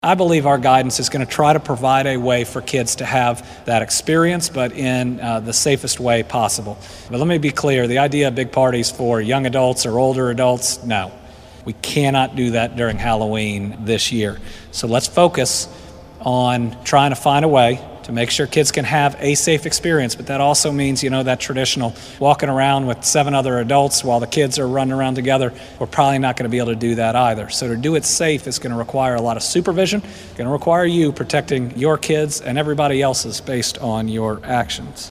I believe our guidance is going to try to provide a way for kids to have that experience, but in the safest way possible. But let me be clear, the idea of big parties for young adults or older adults, no. We cannot do that during Halloween this year. So let's focus on trying to find a way to make sure kids can have a safe experience, but that also means, that traditional walking around with 7 other adults while the kids are running around together. We're probably not going to be able to do that either. So to do it safe is going to require a lot of supervision, going to require you protecting your kids and everybody else's based on your actions.